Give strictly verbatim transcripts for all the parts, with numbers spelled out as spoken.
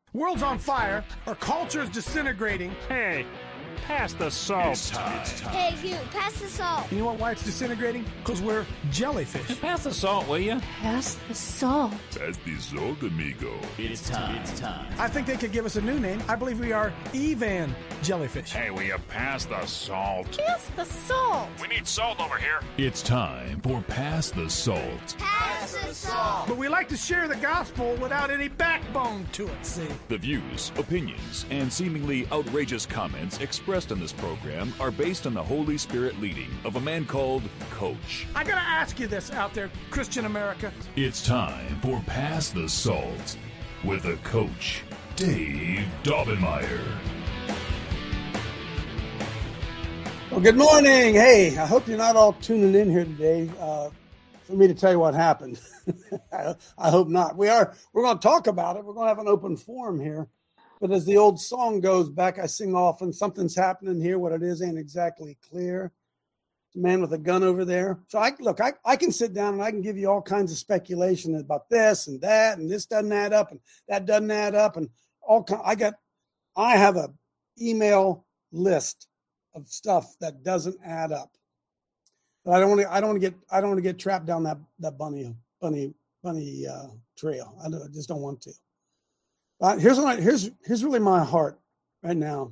World's on fire. Our culture is disintegrating. Hey, pass the salt. It's time. It's time. Hey, you, pass the salt. You know what, why it's disintegrating? Because we're jellyfish. Pass the salt, will you? Pass the salt. Pass the salt, amigo. It's time. It's time. I think they could give us a new name. I believe we are Evan jellyfish. Hey, will you pass the salt? Pass the salt. We need salt over here. It's time for Pass the Salt. Pass the salt. But we like to share the gospel without any backbone to it, see? The views, opinions, and seemingly outrageous comments expressed on this program are based on the Holy Spirit leading of a man called Coach. I gotta ask you this out there, Christian America. It's time for Pass the Salt with a Coach, Dave Daubenmire. Well, good morning. Hey, I hope you're not all tuning in here today uh, for me to tell you what happened. I, I hope not. We are. We're going to talk about it. We're going to have an open forum here. But as the old song goes back, I sing often, something's happening here. What it is ain't exactly clear. The man with a gun over there. So I look, I, I can sit down and I can give you all kinds of speculation about this and that, and this doesn't add up, and that doesn't add up, and all. I got. I have a email list of stuff that doesn't add up. But I don't want to. I don't want to get. I don't want to get trapped down that that bunny bunny bunny uh, trail. I, don't, I just don't want to. Uh, here's what I, here's here's really my heart right now,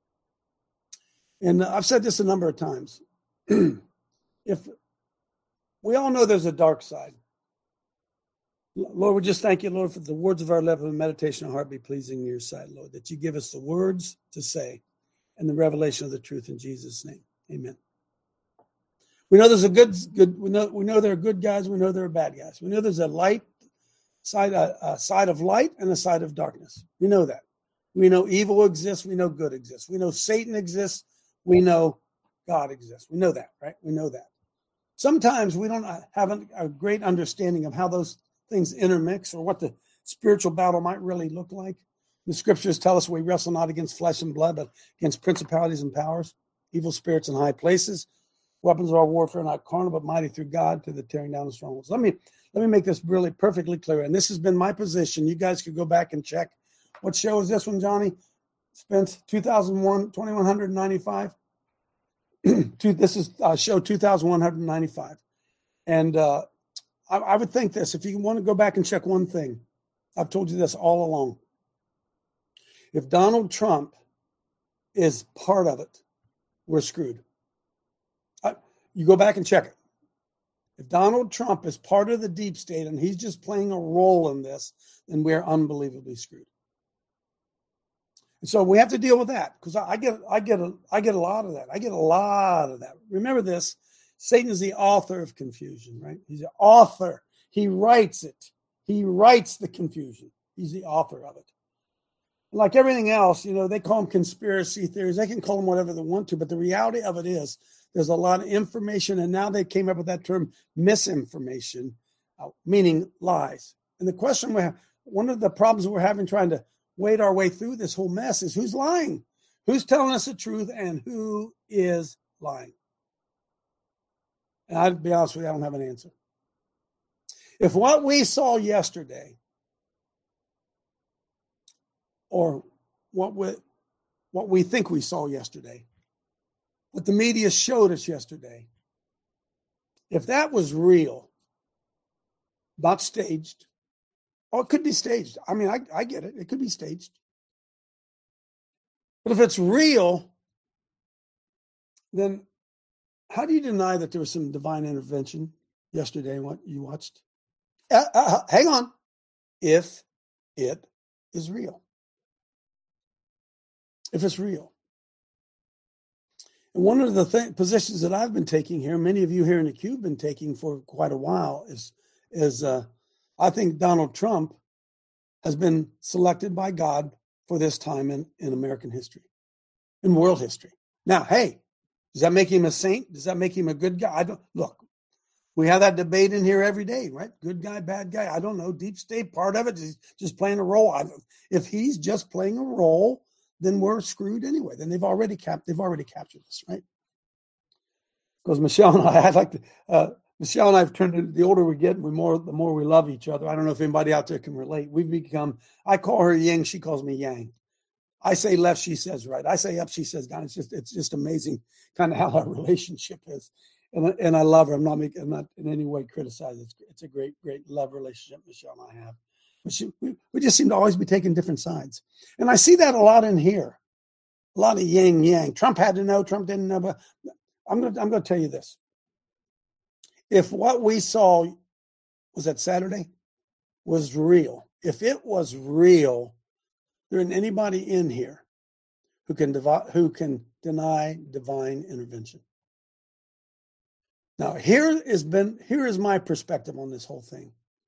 and uh, I've said this a number of times. If we all know there's a dark side, Lord, we just thank you, Lord, for the words of our lips and meditation of heart be pleasing in your sight, Lord, that you give us the words to say and the revelation of the truth in Jesus' name. Amen. We know there's a good, good. We know we know there are good guys. We know there are bad guys. We know there's a light side, a, a side of light and a side of darkness. We know that. We know evil exists. We know good exists. We know Satan exists. We know God exists. We know that, right? We know that. Sometimes we don't have a, a great understanding of how those things intermix or what the spiritual battle might really look like. The scriptures tell us we wrestle not against flesh and blood, but against principalities and powers, evil spirits in high places. Weapons of our warfare are not carnal, but mighty through God to the tearing down of strongholds. Let me let me make this really perfectly clear. And this has been my position. You guys could go back and check. What show is this one, Johnny? Spence, two thousand one, twenty-one ninety-five. This is uh, show two thousand one hundred ninety-five. And uh, I, I would think this, if you want to go back and check one thing, I've told you this all along. If Donald Trump is part of it, we're screwed. I, you go back and check it. If Donald Trump is part of the deep state and he's just playing a role in this, then we're unbelievably screwed. And so we have to deal with that because I get, I get, a, I get a lot of that. I get a lot of that. Remember this: Satan is the author of confusion, right? He's the author. He writes it. He writes the confusion. He's the author of it. Like everything else, you know, they call them conspiracy theories. They can call them whatever they want to, but the reality of it is there's a lot of information, and now they came up with that term misinformation, uh, meaning lies. And the question we have, one of the problems we're having trying to wade our way through this whole mess is who's lying, who's telling us the truth, and who is lying. And I'd be honest with you, I don't have an answer. If what we saw yesterday, or what we, what we think we saw yesterday, what the media showed us yesterday, if that was real, not staged, or it could be staged. I mean, I, I get it. It could be staged. But if it's real, then how do you deny that there was some divine intervention yesterday in what you watched? Uh, uh, hang on. If it is real. If it's real. And one of the th- positions that I've been taking here, many of you here in the Q have been taking for quite a while, is, is uh, I think Donald Trump has been selected by God for this time in, in American history, in world history. Now, hey, does that make him a saint? Does that make him a good guy? I don't look. We have that debate in here every day, right? Good guy, bad guy. I don't know. Deep state, part of it is just playing a role. I, if he's just playing a role, then we're screwed anyway. Then they've already capped. They've already captured us, right? Because Michelle and I, I'd like to. Uh, Michelle and I have turned into, the older we get, we more the more we love each other. I don't know if anybody out there can relate. We've become, I call her yin, she calls me yang. I say left, she says right. I say up, she says down. It's just it's just amazing kind of how our relationship is. And, and I love her. I'm not making, I'm not in any way criticizing. It's, it's a great, great love relationship Michelle and I have. But she, we, we just seem to always be taking different sides. And I see that a lot in here. A lot of yin yang. Trump had to know, Trump didn't know. But I'm going to I'm going to tell you this. If what we saw was that Saturday was real, if it was real, there isn't anybody in here who can devi- who can deny divine intervention. Now, here is been here is my perspective on this whole thing.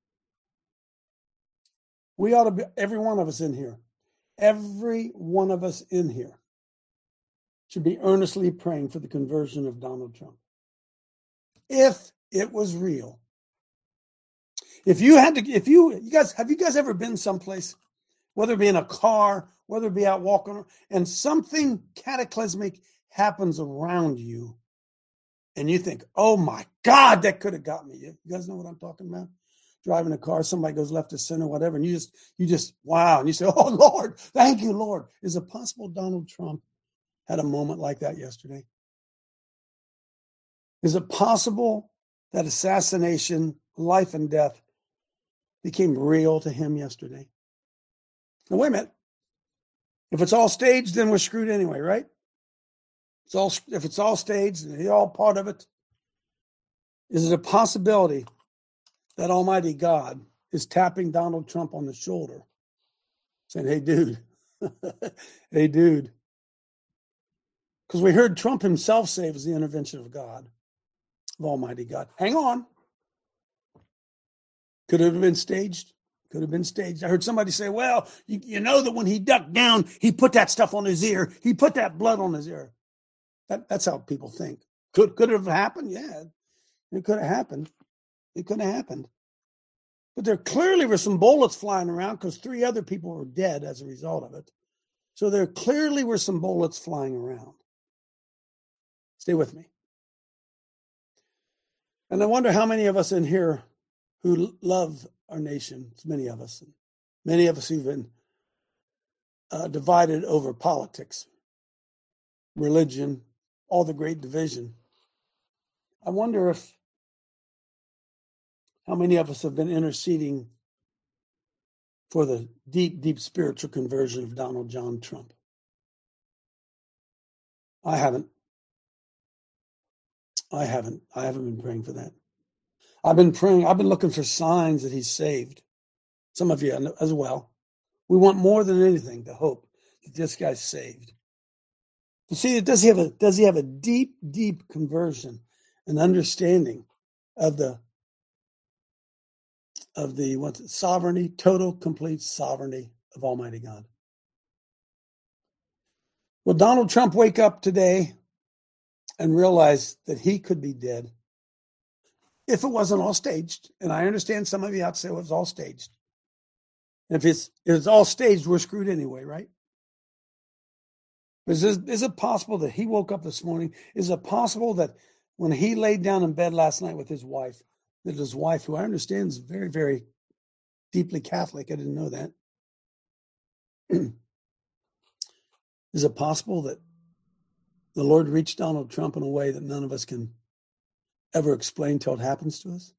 We ought to be, every one of us in here, every one of us in here should be earnestly praying for the conversion of Donald Trump. If it was real. If you had to, if you, you guys, have you guys ever been someplace, whether it be in a car, whether it be out walking, and something cataclysmic happens around you, and you think, oh my God, that could have got me. You guys know what I'm talking about? Driving a car, somebody goes left to center, whatever, and you just, you just, wow, and you say, oh Lord, thank you, Lord. Is it possible Donald Trump had a moment like that yesterday? Is it possible that assassination, life and death, became real to him yesterday? Now, wait a minute. If it's all staged, then we're screwed anyway, right? It's all, if it's all staged and you're all part of it, is it a possibility that Almighty God is tapping Donald Trump on the shoulder, saying, hey, dude, hey, dude? Because we heard Trump himself say it was the intervention of God, of Almighty God. Hang on. Could it have been staged? Could have been staged. I heard somebody say, well, you, you know that when he ducked down, he put that stuff on his ear. He put that blood on his ear. That, that's how people think. Could, could it have happened? Yeah, it could have happened. It could have happened. But there clearly were some bullets flying around because three other people were dead as a result of it. So there clearly were some bullets flying around. Stay with me. And I wonder how many of us in here who love our nation, it's many of us, many of us who've been uh, divided over politics, religion, all the great division. I wonder if how many of us have been interceding for the deep, deep spiritual conversion of Donald John Trump. I haven't. I haven't. I haven't been praying for that. I've been praying. I've been looking for signs that he's saved. Some of you as well. We want more than anything to hope that this guy's saved. You see, does he have a does he have a deep, deep conversion and understanding of the of the what's it, sovereignty, total, complete sovereignty of Almighty God? Will Donald Trump wake up today and realize that he could be dead if it wasn't all staged? And I understand some of you out there say it was all staged. If it's, if it's all staged, we're screwed anyway, right? Is, this, is it possible that he woke up this morning? Is it possible that when he laid down in bed last night with his wife, that his wife, who I understand is very, very deeply Catholic, I didn't know that. Is it possible that the Lord reached Donald Trump in a way that none of us can ever explain till it happens to us?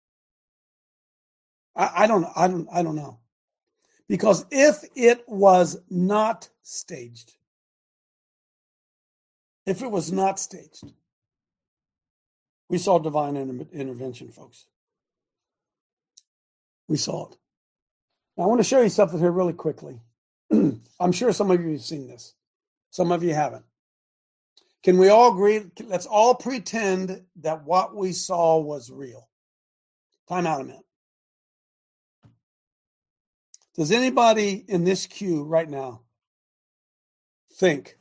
I, I don't I don't I don't know. Because if it was not staged, if it was not staged, we saw divine inter- intervention, folks. We saw it. Now, I want to show you something here really quickly. I'm sure some of you have seen this. Some of you haven't. Can we all agree? Let's all pretend that what we saw was real. Time out a minute. Does anybody in this queue right now think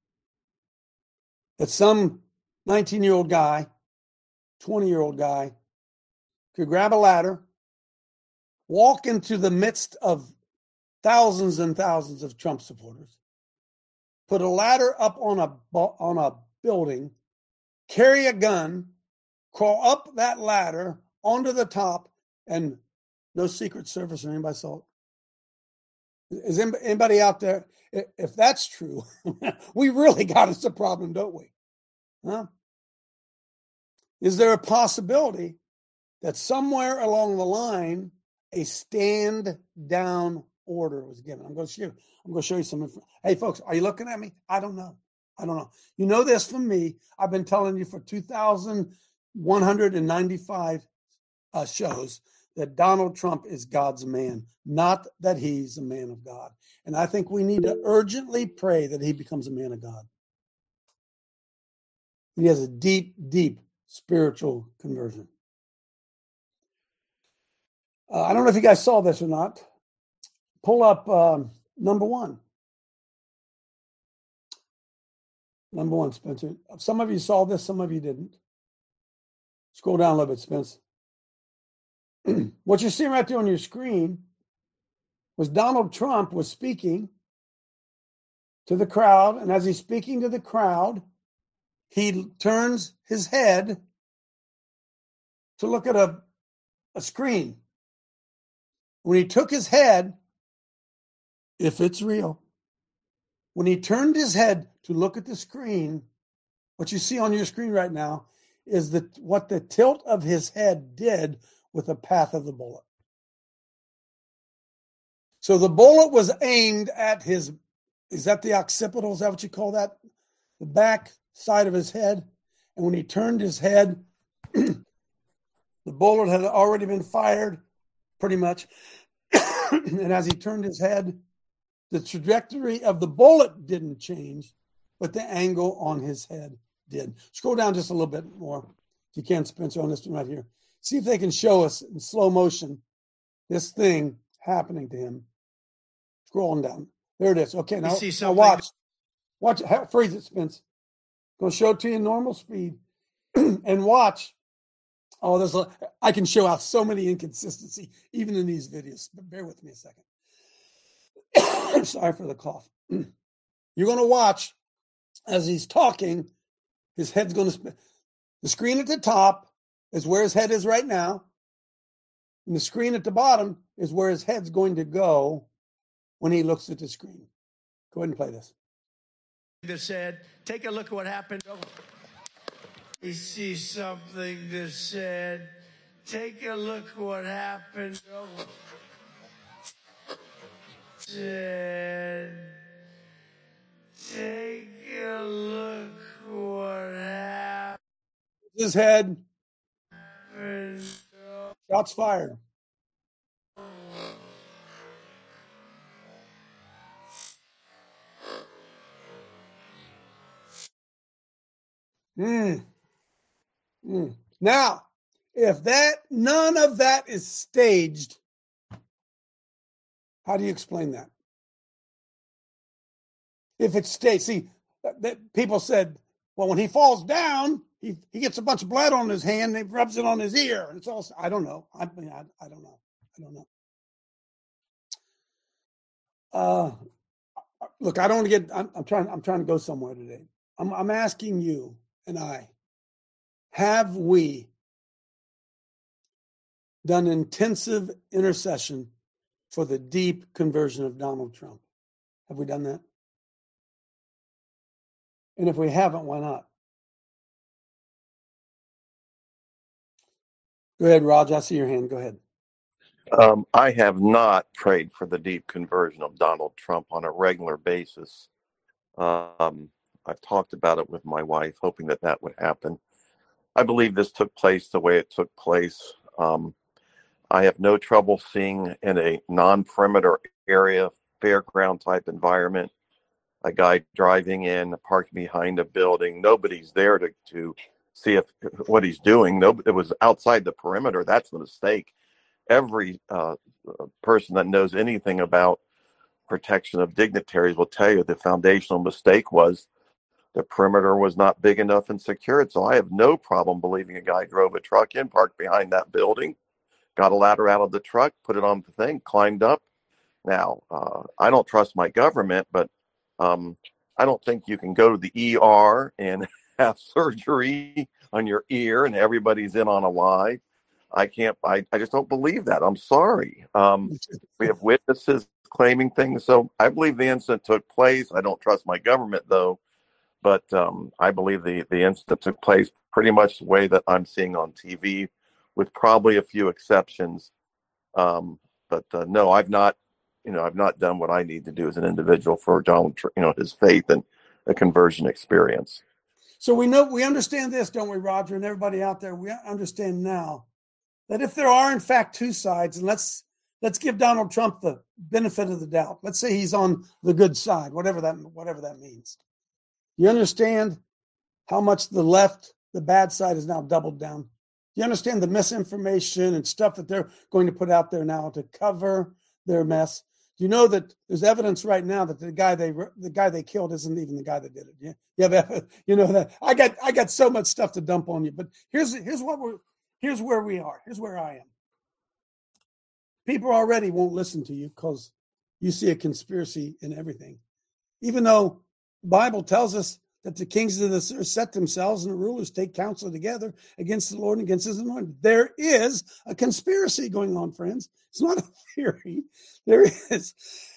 that some nineteen-year-old guy, twenty-year-old guy could grab a ladder, walk into the midst of thousands and thousands of Trump supporters, put a ladder up on a on a building, carry a gun, crawl up that ladder onto the top, and no Secret Service or anybody saw it? Is anybody out there? If that's true, we really got us a problem, don't we? Huh? Is there a possibility that somewhere along the line a stand down order was given? I'm going to show you. I'm going to show you some. Hey, folks, are you looking at me? I don't know. I don't know. You know this from me. I've been telling you for two thousand one hundred ninety-five uh, shows that Donald Trump is God's man, not that he's a man of God. And I think we need to urgently pray that he becomes a man of God. He has a deep, deep spiritual conversion. Uh, I don't know if you guys saw this or not. Pull up um, number one. Number one, Spencer. Some of you saw this, some of you didn't. Scroll down a little bit, Spence. What you're seeing right there on your screen was Donald Trump was speaking to the crowd, and as he's speaking to the crowd, he turns his head to look at a, a screen. When he took his head, if it's real, when he turned his head to look at the screen, what you see on your screen right now is that what the tilt of his head did with the path of the bullet. So the bullet was aimed at his, is that the occipital? Is that what you call that? The back side of his head. And when he turned his head, the bullet had already been fired, pretty much. And as he turned his head, the trajectory of the bullet didn't change, but the angle on his head did. Scroll down just a little bit more, if you can, Spencer, on this one right here. See if they can show us in slow motion this thing happening to him. Scrolling down. There it is. Okay, now, now watch. Watch. Freeze it, Spence. Going to show it to you in normal speed. And watch. Oh, there's a, I can show out so many inconsistencies, even in these videos. But bear with me a second. Sorry for the cough. You're going to watch as he's talking. His head's going to spin. The screen at the top is where his head is right now. And the screen at the bottom is where his head's going to go when he looks at the screen. Go ahead and play this. That said, take a look at what happened. You see something that said, take a look at what happened. Said, take a look at what happened. His head. Shots fired. Mm. Mm. Now, if that none of that is staged, how do you explain that? If it's staged, see, that, that people said, well, when he falls down, he, he gets a bunch of blood on his hand, and he rubs it on his ear. And it's all, I don't know. I mean, I, I don't know. I don't know. Uh, look, I don't want to get, I'm, I'm trying, I'm trying to go somewhere today. I'm, I'm asking you and I, have we done intensive intercession for the deep conversion of Donald Trump? Have we done that? And if we haven't, why not? Go ahead, Raj. I see your hand. Go ahead. Um, I have not prayed for the deep conversion of Donald Trump on a regular basis. Um, I've talked about it with my wife, hoping that that would happen. I believe this took place the way it took place. Um, I have no trouble seeing in a non-perimeter area, fairground type environment, a guy driving in, parked behind a building. Nobody's there to, to see if what he's doing. No, it was outside the perimeter. That's the mistake. Every uh, person that knows anything about protection of dignitaries will tell you the foundational mistake was the perimeter was not big enough and secured. So I have no problem believing a guy drove a truck in, parked behind that building, got a ladder out of the truck, put it on the thing, climbed up. Now, uh, I don't trust my government, but um, I don't think you can go to the E R and have surgery on your ear and everybody's in on a lie. I can't, I, I just don't believe that. I'm sorry. Um, we have witnesses claiming things. So I believe the incident took place. I don't trust my government, though. But um, I believe the, the incident took place pretty much the way that I'm seeing on T V, with probably a few exceptions. Um, but uh, no, I've not, you know, I've not done what I need to do as an individual for Donald Trump, you know, his faith and a conversion experience. So we know, we understand this, don't we, Roger, and everybody out there? We understand now that if there are in fact two sides, and let's let's give Donald Trump the benefit of the doubt. Let's say he's on the good side, whatever that whatever that means. You understand how much the left, the bad side, is now doubled down? You understand the misinformation and stuff that they're going to put out there now to cover their mess? You know that there's evidence right now that the guy they the guy they killed isn't even the guy that did it. Yeah, you have, you know that. I got I got so much stuff to dump on you, but here's here's what we're here's where we are. Here's where I am. People already won't listen to you because you see a conspiracy in everything, even though the Bible tells us that the kings of the earth set themselves and the rulers take counsel together against the Lord and against his anointed. There is a conspiracy going on, friends. It's not a theory. There is.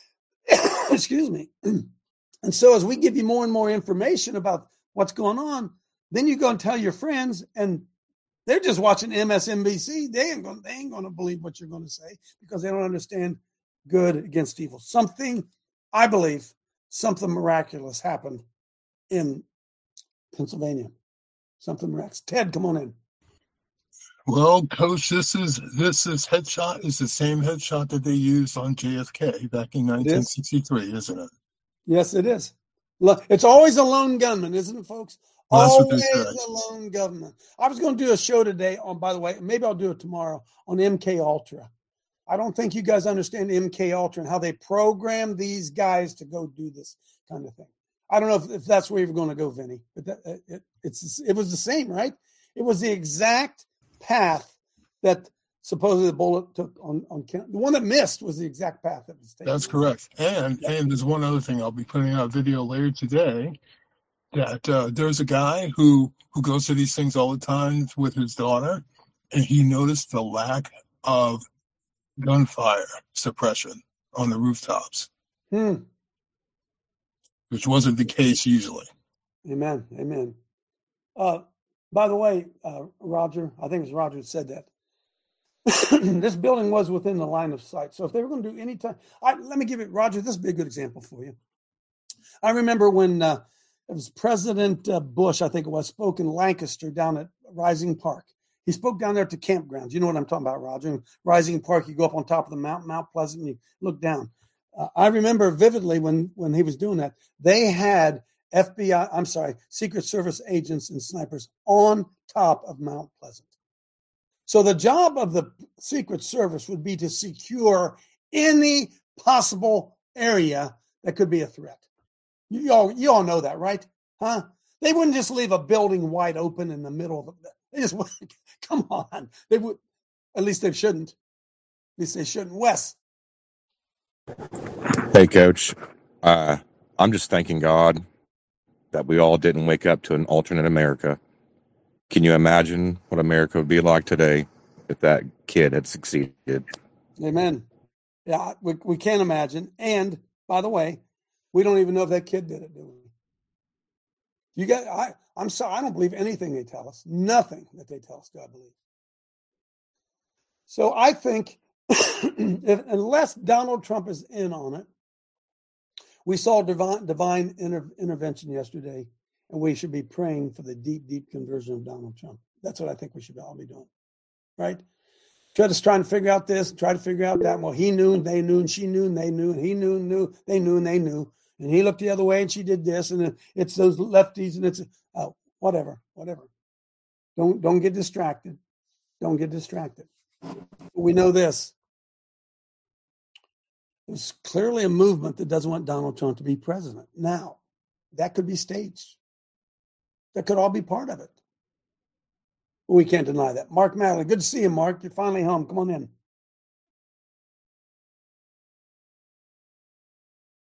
Excuse me. And so as we give you more and more information about what's going on, then you go and tell your friends, and they're just watching M S N B C. They ain't going, they ain't going to believe what you're going to say because they don't understand good against evil. Something, I believe, something miraculous happened in Pennsylvania. Something miraculous. Ted, come on in. Well, Coach, this is this is headshot is the same headshot that they used on J F K back in nineteen sixty-three, isn't it? Yes, it is. Look, it's always a lone gunman, isn't it, folks? Well, always a lone gunman. I was going to do a show today on, by the way, maybe I'll do it tomorrow, on M K Ultra. I don't think you guys understand M K Ultra and how they program these guys to go do this kind of thing. I don't know if, if that's where you're going to go, Vinny, but that, it, it's it was the same, right? It was the exact path that supposedly the bullet took on, on the one that missed was the exact path that was taken. That's correct. And yeah. and there's one other thing. I'll be putting out a video later today that uh, there's a guy who, who goes to these things all the time with his daughter, and he noticed the lack of gunfire suppression on the rooftops, hmm. which wasn't the case usually. Amen. Amen. Uh, by the way, uh, Roger, I think it was Roger who said that. This building was within the line of sight. So if they were going to do any time, I, let me give it, Roger, this would be a good example for you. I remember when uh, it was President uh, Bush, I think it was, spoke in Lancaster down at Rising Park. He spoke down there at the campgrounds. You know what I'm talking about, Roger. In Rising Park, you go up on top of the mountain, Mount Pleasant, and you look down. Uh, I remember vividly when, when he was doing that, they had F B I, I'm sorry, Secret Service agents and snipers on top of Mount Pleasant. So the job of the Secret Service would be to secure any possible area that could be a threat. You all, you all know that, right? Huh? They wouldn't just leave a building wide open in the middle of the, they just, come on. They would, at least they shouldn't. At least they shouldn't. Wes. Hey, Coach. Uh, I'm just thanking God that we all didn't wake up to an alternate America. Can you imagine what America would be like today if that kid had succeeded? Amen. Yeah, we, we can't imagine. And, by the way, we don't even know if that kid did it, do we? You got, I, I'm sorry, I don't believe anything they tell us. Nothing that they tell us do I believe. So I think if, unless Donald Trump is in on it, we saw divine, divine inter, intervention yesterday, and we should be praying for the deep, deep conversion of Donald Trump. That's what I think we should all be doing, right? Try to trying to figure out this, try to figure out that. Well, he knew, and they knew, and she knew, and they knew, and he knew, and knew, they knew, and they knew, and he looked the other way, and she did this, and it's those lefties, and it's uh, whatever, whatever. Don't don't get distracted. Don't get distracted. We know this. There's clearly a movement that doesn't want Donald Trump to be president. Now, that could be staged. That could all be part of it. We can't deny that. Mark Madley, good to see you, Mark. You're finally home. Come on in.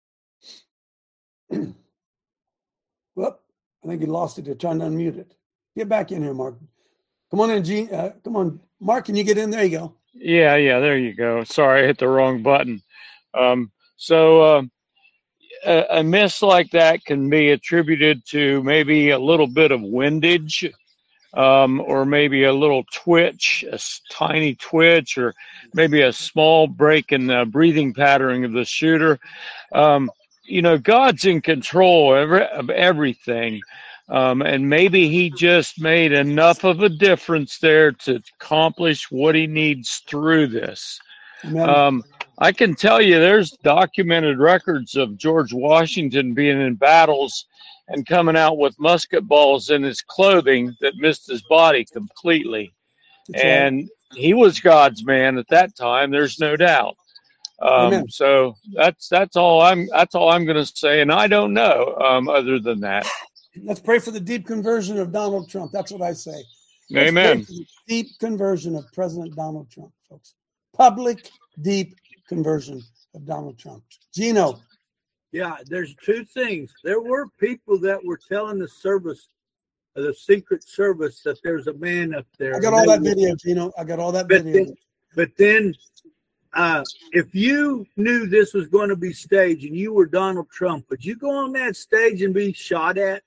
Whoop, I think he lost it. They're trying to unmute it. Get back in here, Mark. Come on in, Gene. Uh, come on, Mark. Can you get in? There you go. Yeah, yeah, there you go. Sorry, I hit the wrong button. Um, so uh, a, a miss like that can be attributed to maybe a little bit of windage, um, or maybe a little twitch, a s- tiny twitch, or maybe a small break in the breathing pattern of the shooter. Um, you know, God's in control of, every, of everything. Um, and maybe he just made enough of a difference there to accomplish what he needs through this. Amen. Um, I can tell you there's documented records of George Washington being in battles and coming out with musket balls in his clothing that missed his body completely. That's right. And he was God's man at that time. There's no doubt. Um, Amen. so that's that's all I'm that's all I'm going to say, and I don't know um, other than that. Let's pray for the deep conversion of Donald Trump. That's what I say. Let's Amen. pray for the deep conversion of President Donald Trump, folks. Public deep conversion of Donald Trump. Gino. Yeah, there's two things. There were people that were telling the service, uh, the Secret Service, that there's a man up there. I got all that video, Gino. I got all that But video. then, but then uh, if you knew this was going to be staged and you were Donald Trump, would you go on that stage and be shot at?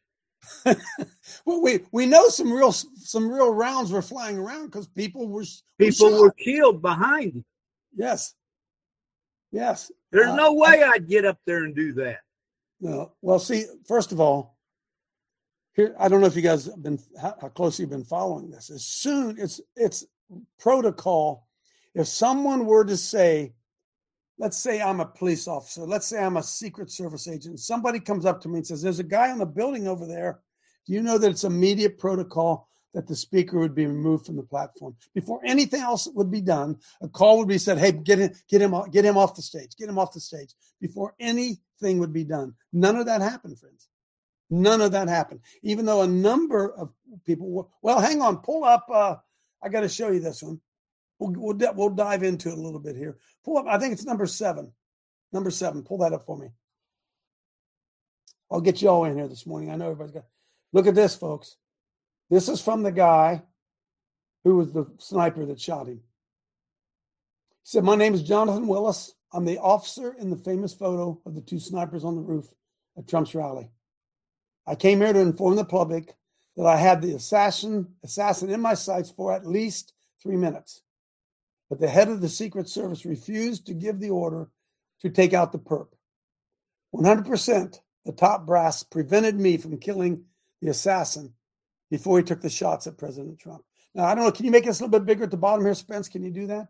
Well, we we know some real some real rounds were flying around because people were People were, were killed behind you. Yes. Yes. There's Uh, no way I'd get up there and do that. No. Well, see, first of all, here I don't know if you guys have been how, how closely you've been following this. As soon it's it's protocol. If someone were to say, let's say I'm a police officer, let's say I'm a Secret Service agent, somebody comes up to me and says, "There's a guy on the building over there." Do you know that it's immediate protocol that the speaker would be removed from the platform before anything else would be done? A call would be said, "Hey, get him, get him, get him off the stage, get him off the stage." Before anything would be done, none of that happened, friends. None of that happened. Even though a number of people were, well, hang on, pull up. Uh, I got to show you this one. We'll we'll, we'll dive into it a little bit here. Pull up. I think it's number seven. Number seven. Pull that up for me. I'll get you all in here this morning. I know everybody's got. Look at this, folks. This is from the guy who was the sniper that shot him. He said, "My name is Jonathan Willis. I'm the officer in the famous photo of the two snipers on the roof at Trump's rally. I came here to inform the public that I had the assassin, assassin in my sights for at least three minutes. But the head of the Secret Service refused to give the order to take out the perp. one hundred percent the top brass prevented me from killing the assassin before he took the shots at President Trump." Now, I don't know. Can you make this a little bit bigger at the bottom here, Spence? Can you do that?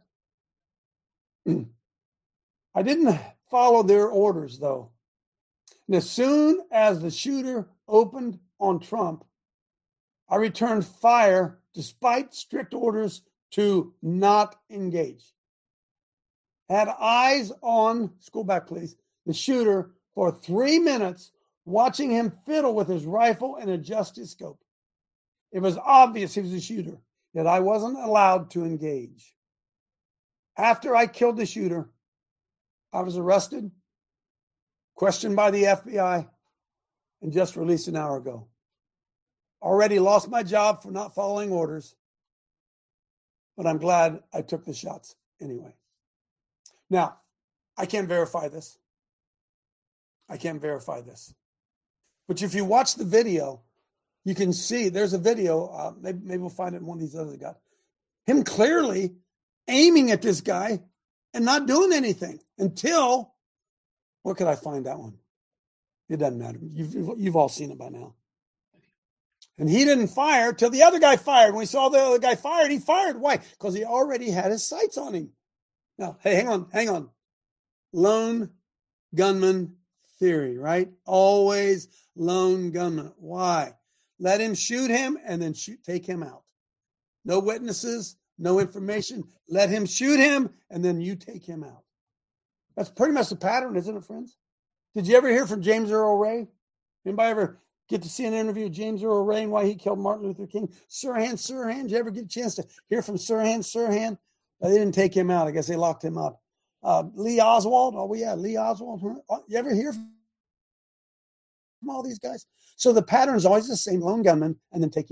I didn't follow their orders, though. And as soon as the shooter opened on Trump, I returned fire despite strict orders to not engage. Had eyes on, scroll back please, the shooter for three minutes, watching him fiddle with his rifle and adjust his scope. It was obvious he was a shooter, yet I wasn't allowed to engage. After I killed the shooter, I was arrested, questioned by the F B I, and just released an hour ago. Already lost my job for not following orders, but I'm glad I took the shots anyway. Now, I can't verify this. I can't verify this. But if you watch the video, you can see there's a video. Uh, maybe, maybe we'll find it in one of these other guys. Him clearly aiming at this guy and not doing anything until, where could I find that one? It doesn't matter. You've, you've all seen it by now. And he didn't fire till the other guy fired. When he saw the other guy fired, he fired. Why? Because he already had his sights on him. Now, hey, hang on, hang on. Lone gunman theory, right? Always lone gunman. Why? Let him shoot him and then shoot, take him out. No witnesses, no information. Let him shoot him and then you take him out. That's pretty much the pattern, isn't it, friends? Did you ever hear from James Earl Ray? Anybody ever get to see an interview of James Earl Ray and why he killed Martin Luther King? Sirhan, Sirhan, did you ever get a chance to hear from Sirhan, Sirhan? Uh, they didn't take him out. I guess they locked him up. Uh, Lee Oswald. Oh, yeah, Lee Oswald. Huh? You ever hear from all these guys? So the pattern is always the same: lone gunman, and then take him out.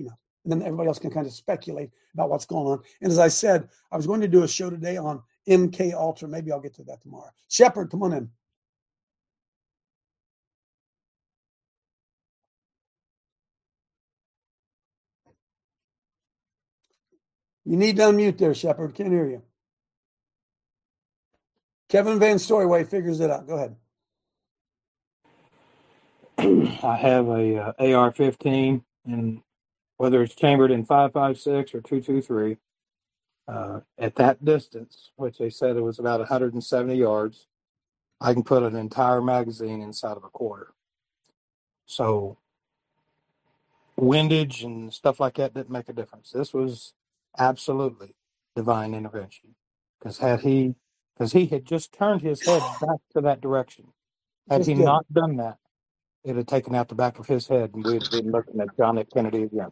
and then everybody else can kind of speculate about what's going on. And as I said, I was going to do a show today on M K Ultra. Maybe I'll get to that tomorrow. Shepard, come on in. You need to unmute there, Shepard. Can't hear you. Kevin Van Storyway figures it out. Go ahead. I have a uh, A R fifteen, and whether it's chambered in five five six or two two three, uh, at that distance, which they said it was about one hundred seventy yards, I can put an entire magazine inside of a quarter. So windage and stuff like that didn't make a difference. This was absolutely divine intervention, because had he, because he had just turned his head back to that direction. Had Just he did. not done that, it had taken out the back of his head, and we'd been looking at John F. Kennedy again.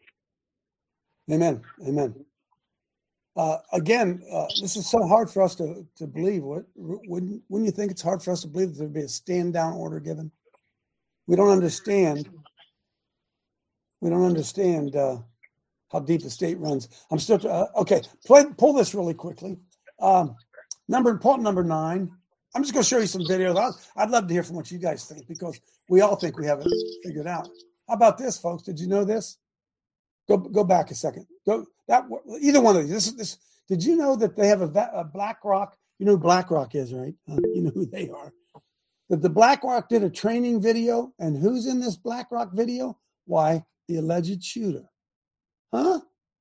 Amen. Amen. Uh, again, uh, this is so hard for us to, to believe. What, wouldn't, wouldn't you think it's hard for us to believe that there'd be a stand down order given? We don't understand. We don't understand uh, how deep the state runs. I'm still uh, okay. Play, pull this really quickly. Um, number pull up number nine. I'm just going to show you some videos. I'd, I'd love to hear from what you guys think, because we all think we have it figured out. How about this, folks? Did you know this? Go go back a second. Go that either one of these. This this. Did you know that they have a, a BlackRock? You know who BlackRock is, right? Uh, you know who they are. That the BlackRock did a training video, and who's in this BlackRock video? Why, the alleged shooter. Huh?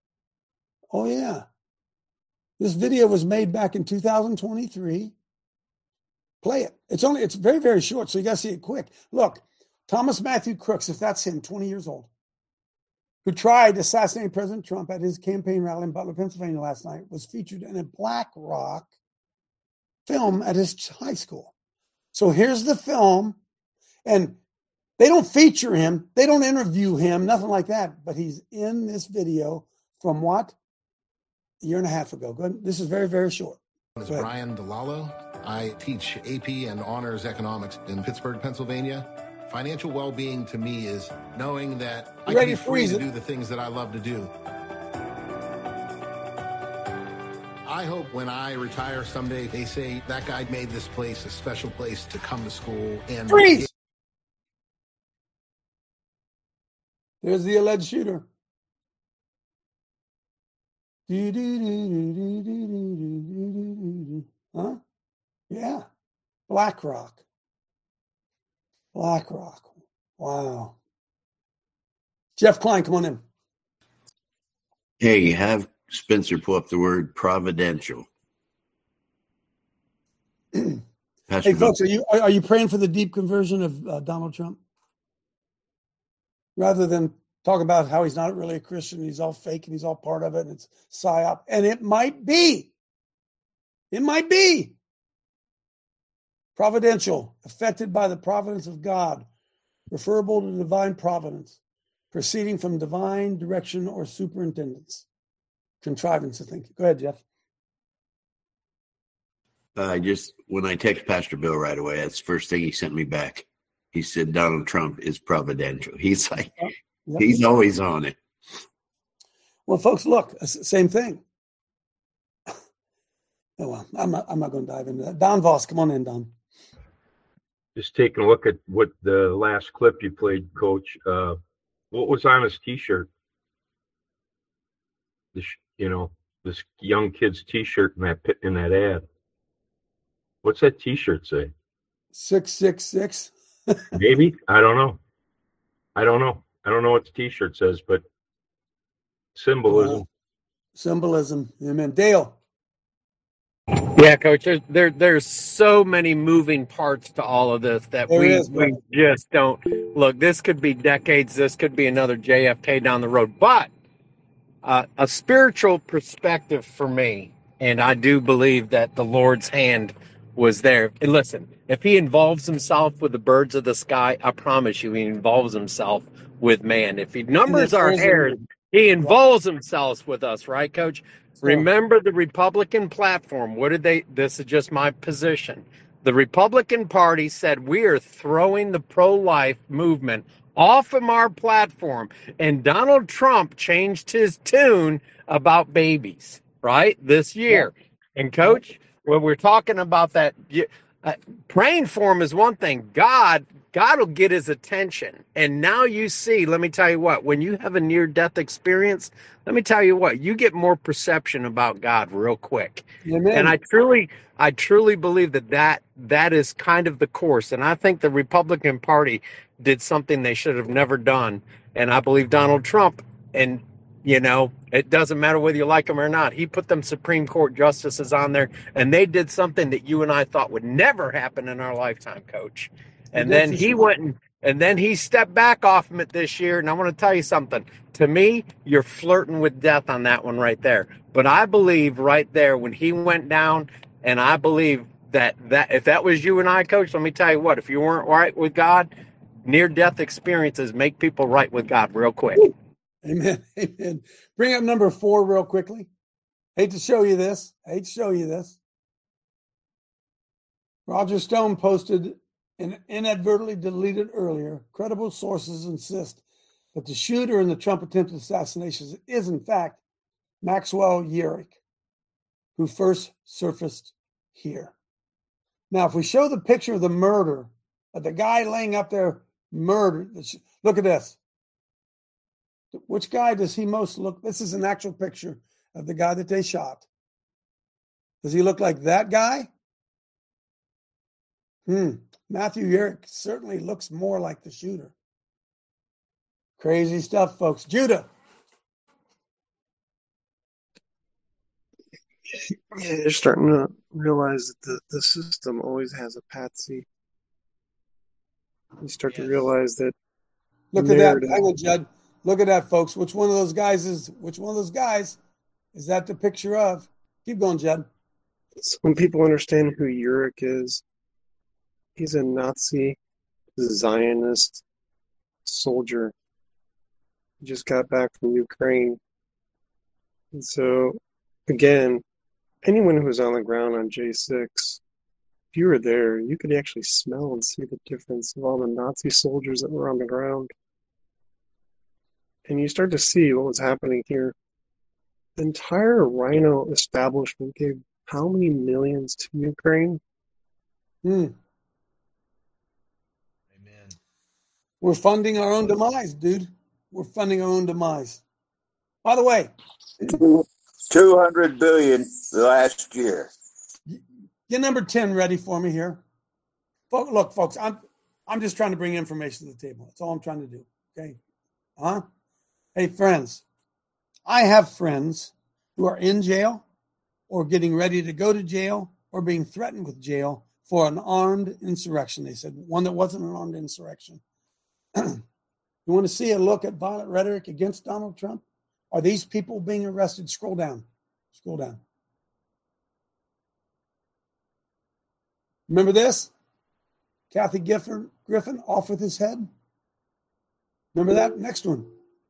Oh yeah. This video was made back in two thousand twenty-three. Play it. It's only it's very very short, so you got to see it quick. Look, Thomas Matthew Crooks, if that's him, twenty years old, who tried assassinating President Trump at his campaign rally in Butler, Pennsylvania last night, was featured in a BlackRock film at his high school. So here's the film, and they don't feature him, they don't interview him, nothing like that, but he's in this video from what? A year and a half ago. Go ahead. This is very, very short. My name is Brian DeLallo. I teach A P and Honors Economics in Pittsburgh, Pennsylvania. Financial well-being to me is knowing that I can be free to do the things that I love to do. I hope when I retire someday, they say that guy made this place a special place to come to school. And freeze. There's the alleged shooter. Huh? Yeah. BlackRock. BlackRock. Wow. Jeff Klein, come on in. Hey, you have Spencer pull up the word providential. Hey, folks, are you are you praying for the deep conversion of uh, Donald Trump? Rather than talk about how he's not really a Christian, he's all fake and he's all part of it, and it's psyop. And it might be. It might be. Providential, affected by the providence of God, referable to divine providence, proceeding from divine direction or superintendence. Contrivance, I think. Go ahead, Jeff. I uh, just, when I text Pastor Bill right away, that's the first thing he sent me back. He said, Donald Trump is providential. He's like, yep. Yep. He's always on it. Well, folks, look, same thing. Oh, well, I'm not, I'm not going to dive into that. Don Voss, come on in, Don. Just taking a look at what the last clip you played, Coach. Uh, what was on his T-shirt? This, you know, this young kid's T-shirt in that in that ad. What's that T-shirt say? Six six six. Maybe, I don't know. I don't know. I don't know what the T-shirt says, but symbolism. Wow. Symbolism. Amen. Dale. Yeah, Coach. There's there, there's so many moving parts to all of this that there we is, we just don't look. This could be decades. This could be another J F K down the road. But uh, a spiritual perspective for me, and I do believe that the Lord's hand was there. And listen, if he involves himself with the birds of the sky, I promise you he involves himself with man. If he numbers our hairs, he involves himself with us, right, Coach? So, remember the Republican platform. What did they, this is just my position. The Republican Party said we are throwing the pro-life movement off from our platform, and Donald Trump changed his tune about babies, right, this year. And, Coach, when we're talking about that, uh, praying for him is one thing. God, God will get his attention. And now you see, let me tell you what, when you have a near-death experience, let me tell you what, you get more perception about God real quick. Amen. And I truly, I truly believe that, that that is kind of the course. And I think the Republican Party did something they should have never done. And I believe Donald Trump, and, you know, it doesn't matter whether you like him or not, he put them Supreme Court justices on there, and they did something that you and I thought would never happen in our lifetime, Coach. And then he went and, and then he stepped back off it this year. And I want to tell you something. To me, you're flirting with death on that one right there. But I believe right there when he went down, and I believe that, that if that was you and I, Coach, let me tell you what, if you weren't right with God, near-death experiences make people right with God real quick. Amen. Amen. Bring up number four real quickly. Hate to show you this. Hate to show you this. Roger Stone posted and inadvertently deleted earlier. Credible sources insist that the shooter in the Trump attempted assassination is, in fact, Maxwell Yerrick, who first surfaced here. Now, if we show the picture of the murder, of the guy laying up there murdered, look at this. Which guy does he most look? This is an actual picture of the guy that they shot. Does he look like that guy? Hmm. Matthew Yerrick certainly looks more like the shooter. Crazy stuff, folks. Judah. Yeah, you're starting to realize that the, the system always has a patsy. You start to realize that. Look at that. Hang on, Judd. Look at that, folks. Which one of those guys is, which one of those guys is that the picture of? Keep going, Judd. So when people understand who Yerrick is, he's a Nazi Zionist soldier. He just got back from Ukraine. And so, again, anyone who was on the ground on J six, if you were there, you could actually smell and see the difference of all the Nazi soldiers that were on the ground. And you start to see what was happening here. The entire Rhino establishment gave how many millions to Ukraine? Hmm. Amen. We're funding our own demise, dude. We're funding our own demise. By the way, two hundred billion last year. Get number ten ready for me here. Look, folks, I'm I'm just trying to bring information to the table. That's all I'm trying to do. Okay. Huh? Hey, friends, I have friends who are in jail or getting ready to go to jail or being threatened with jail for an armed insurrection. They said one that wasn't an armed insurrection. You want to see a look at violent rhetoric against Donald Trump? Are these people being arrested? Scroll down. Scroll down. Remember this? Kathy Griffin, Griffin off with his head. Remember that? Next one.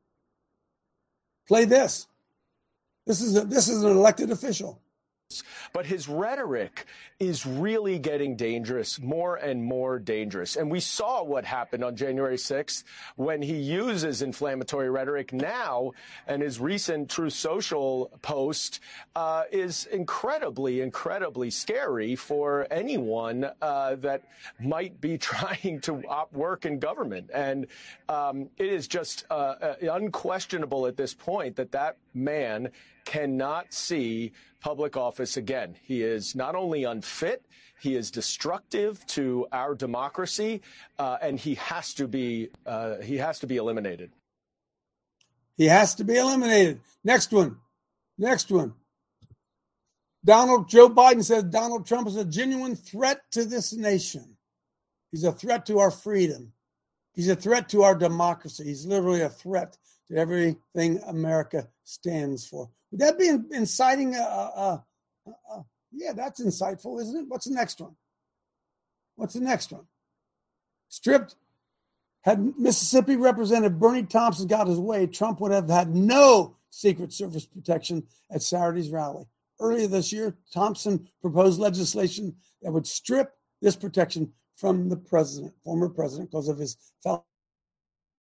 Play this. This is a, this is an elected official. But his rhetoric is really getting dangerous, more and more dangerous. And we saw what happened on January sixth when he uses inflammatory rhetoric now, and his recent Truth Social post uh, is incredibly, incredibly scary for anyone uh, that might be trying to op- work in government. And um, it is just uh, unquestionable at this point that that man cannot see public office again. He is not only unfit, he is destructive to our democracy, uh, and he has to be uh, he has to be eliminated. He has to be eliminated. Next one. Next one. Donald Joe Biden said Donald Trump is a genuine threat to this nation. He's a threat to our freedom. He's a threat to our democracy. He's literally a threat to everything America stands for. Would that be inciting? A, a, a, a, yeah, that's insightful, isn't it? What's the next one? What's the next one? Stripped. Had Mississippi Representative Bernie Thompson got his way, Trump would have had no Secret Service protection at Saturday's rally. Earlier this year, Thompson proposed legislation that would strip this protection from the president, former president, because of his felony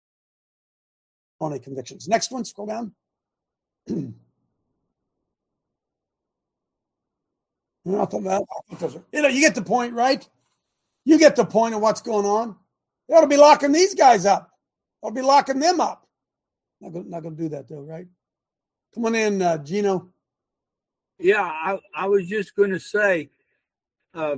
felony convictions. Next one, scroll down. You know, you get the point, right? You get the point of what's going on. They ought to be locking these guys up. Ought to be locking them up. Not going not to do that, though, right? Come on in, uh, Gino. Yeah, I, I was just going to say, uh,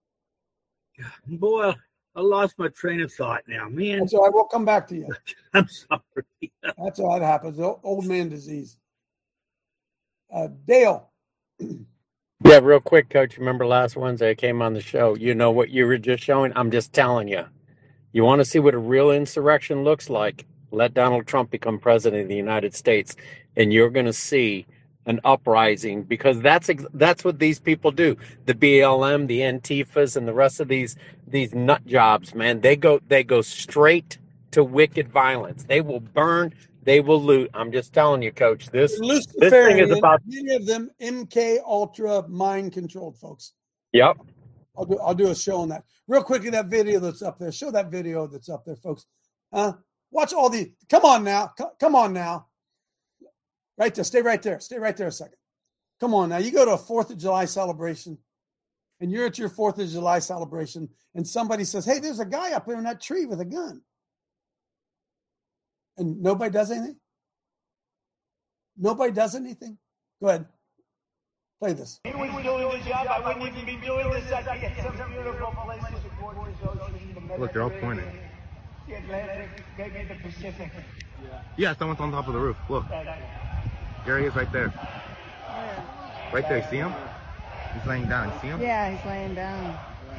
boy, I lost my train of thought now, man. That's all right. We'll come back to you. I'm sorry. That's all that happens. Old man disease. Uh, Dale. Yeah, real quick, Coach. Remember last Wednesday I came on the show. You know what you were just showing? I'm just telling you. You want to see what a real insurrection looks like? Let Donald Trump become president of the United States, and you're going to see an uprising, because that's ex- that's what these people do. The B L M, the Antifas, and the rest of these these nut jobs, man. They go they go straight to wicked violence. They will burn. They will loot. I'm just telling you, Coach. This this thing is about many of them M K Ultra mind controlled, folks. Yep. I'll do I'll do a show on that real quickly. That video that's up there. Show that video that's up there, folks. Uh, watch all the. Come on now. C- come on now. Right there. Stay right there. Stay right there a second. Come on now. You go to a Fourth of July celebration, and you're at your Fourth of July celebration, and somebody says, "Hey, there's a guy up there in that tree with a gun," and nobody does anything. Nobody does anything. Go ahead. Play this. He was doing the job. I wouldn't even be doing this. I could get some beautiful places to go to the ocean. Look, they're all pointing. The Atlantic, maybe the Pacific. Yeah, someone's on top of the roof. Look. There he is right there. Right there, see him? He's laying down. See him? Yeah, he's laying down.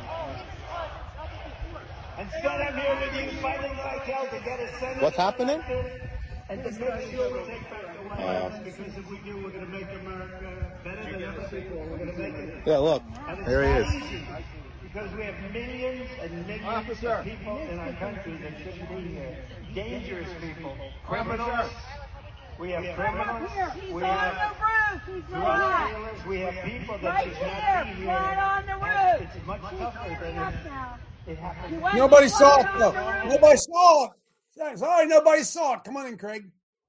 Instead, I'm here with you fighting like hell to get a senator. What's happening? And to make sure we take back the White House, because if we do, we're going to make America better than ever before. We're going to make it. Yeah, look. There he is. Because we have millions and millions Officer. of people in our country that shouldn't be here. Dangerous people. Criminals. We have criminals. He's we on have the roof. He's drug right. dealers. We have people that Right should here, not be here. right on the roof. It's, it's much tougher than it, it happens. Nobody saw it, though. Nobody saw it. Sorry, nobody saw it. Come on in, Craig.